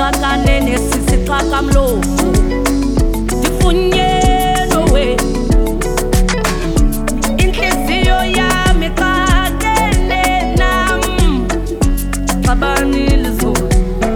ndixakane nesisixaka mlomo ndifunyeno we inhliziyo yami xakene nam xabanile izolo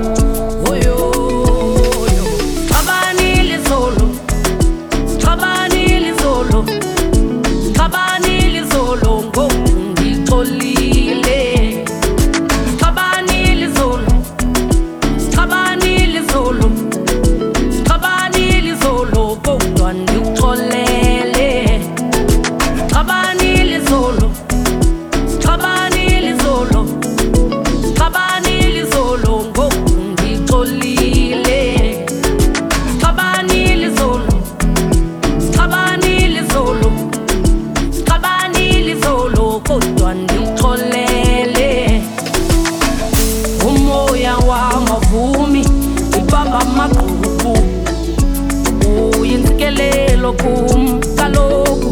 oyoyo xabanile izolo xabanile izolo xabanile izolo ngoku ndixolile xabanile izolo xabanile izolo xabanile izolo kodwa ndikuxolele xabanile izolo xabanile izolo xabanile izolo ngoku ndixolile xabanile izolo xabanile izolo xabanile izolo kodwa ndikuxolele umoya wamavumi ibamba amagqubu uyintsikelelo kum kaloku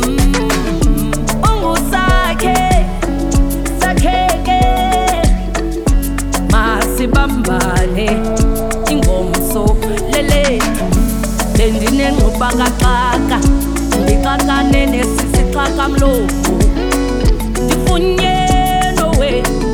ungusakhe sakheke masibambane ingomso lelethu bendinengxubakaxaka ndixakane nesisixaka mlomo ndifunyeno we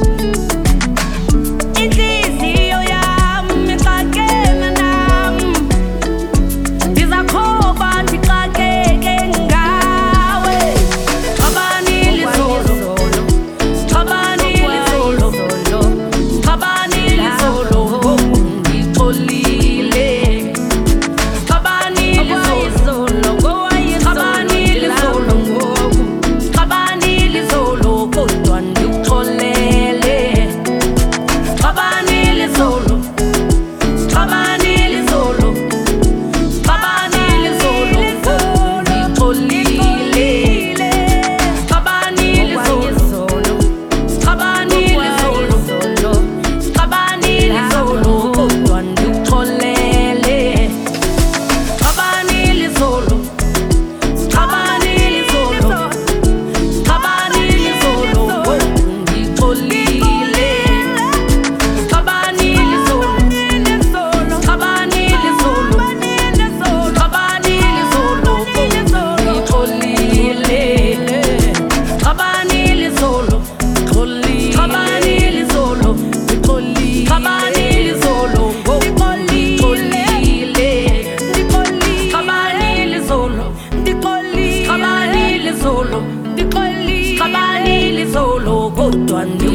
inhliziyo yami xakene nam ndizakhoba ndixakeke ngawe xabanile izolo xabanile izolo xabanile izolo ngoku ndixolile xabanile izolo xabanile izolo ngoku xabanile izolo kodwa ndikuxolele xabanile izolo xabanile izolo xabanile izolo ngoku ndixolile xabanile izolo xabanile izolo xabanile izolo kodwa ndikuxolele xabanile izolo xabanile izolo xabanile izolo ngoku ndixolile xabanile izolo xabanile izolo xabanile izolo ngoku ndixolile xabanile izolo xabanile izolo xabanile izolo ngoku ndixolile xabanile izolo xabanile izolo xabanile izolo kodwa